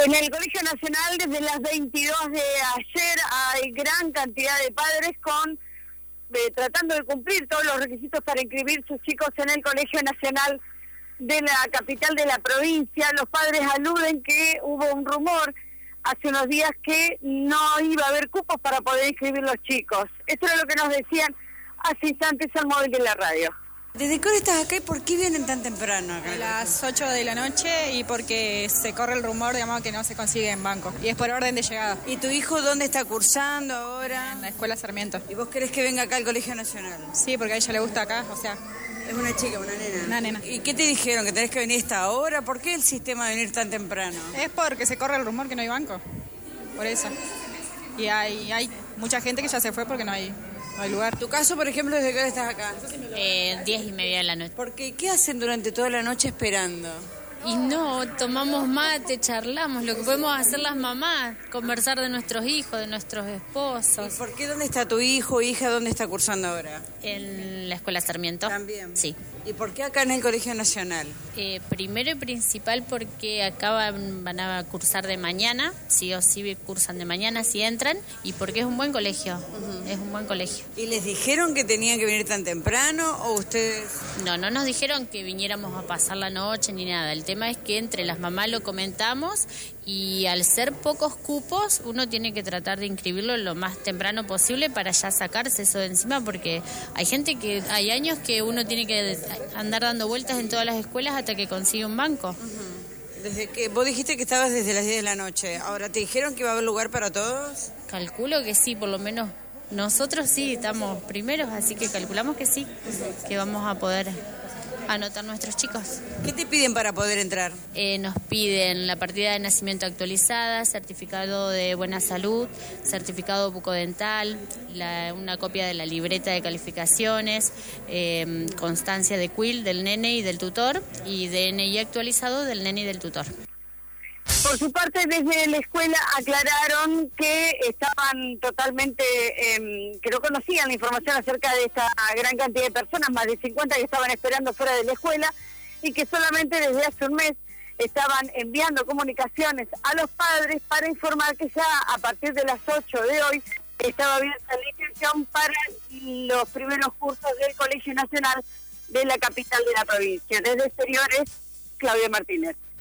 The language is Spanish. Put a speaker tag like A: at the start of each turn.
A: En el Colegio Nacional, desde las 22 de ayer, hay gran cantidad de padres tratando de cumplir todos los requisitos para inscribir sus chicos en el Colegio Nacional de la capital de la provincia. Los padres aluden que hubo un rumor hace unos días que no iba a haber cupos para poder inscribir los chicos. Esto es lo que nos decían hace instantes al móvil de la radio.
B: ¿Desde qué hora estás acá y por qué vienen tan temprano acá?
C: A las 8 de la noche y porque se corre el rumor, digamos, que no se consigue en banco. Y es por orden de llegada.
B: ¿Y tu hijo dónde está cursando ahora?
C: En la Escuela Sarmiento.
B: ¿Y vos querés que venga acá al Colegio Nacional?
C: Sí, porque a ella le gusta acá, o sea...
B: Es una chica, una nena.
C: Una nena.
B: ¿Y qué te dijeron? ¿Que tenés que venir a esta hora? ¿Por qué el sistema de venir tan temprano?
C: Es porque se corre el rumor que no hay banco. Por eso. Y hay mucha gente que ya se fue porque no hay lugar.
B: ¿Tu caso, por ejemplo, desde qué hora estás acá?
D: 10:30 de la noche.
B: Porque, ¿qué hacen durante toda la noche esperando?
D: Y no, tomamos mate, charlamos, lo que podemos hacer las mamás, conversar de nuestros hijos, de nuestros esposos.
B: ¿Y por qué? ¿Dónde está tu hijo o hija? ¿Dónde está cursando ahora?
D: En la Escuela Sarmiento.
B: ¿También?
D: Sí.
B: ¿Y por qué acá en el Colegio Nacional?
D: Primero y principal porque acá van a cursar de mañana, sí o sí cursan de mañana si entran, y porque es un buen colegio, es un buen colegio.
B: ¿Y les dijeron que tenían que venir tan temprano o ustedes...?
D: No nos dijeron que viniéramos a pasar la noche ni nada, el tema es que entre las mamás lo comentamos y al ser pocos cupos uno tiene que tratar de inscribirlo lo más temprano posible para ya sacarse eso de encima, porque hay años que uno tiene que andar dando vueltas en todas las escuelas hasta que consigue un banco.
B: Desde que vos dijiste que estabas desde las 10 de la noche, ¿ahora te dijeron que va a haber lugar para todos?
D: Calculo que sí, por lo menos nosotros sí estamos primeros, así que calculamos que sí, que vamos a poder anotar nuestros chicos.
B: ¿Qué te piden para poder entrar?
D: Nos piden la partida de nacimiento actualizada, certificado de buena salud, certificado bucodental, una copia de la libreta de calificaciones, constancia de CUIL del nene y del tutor y DNI actualizado del nene y del tutor.
A: Por su parte, desde la escuela aclararon que estaban totalmente, que no conocían la información acerca de esta gran cantidad de personas, más de 50 que estaban esperando fuera de la escuela, y que solamente desde hace un mes estaban enviando comunicaciones a los padres para informar que ya a partir de las 8 de hoy estaba abierta la inscripción para los primeros cursos del Colegio Nacional de la capital de la provincia. Desde Exteriores, Claudia Martínez.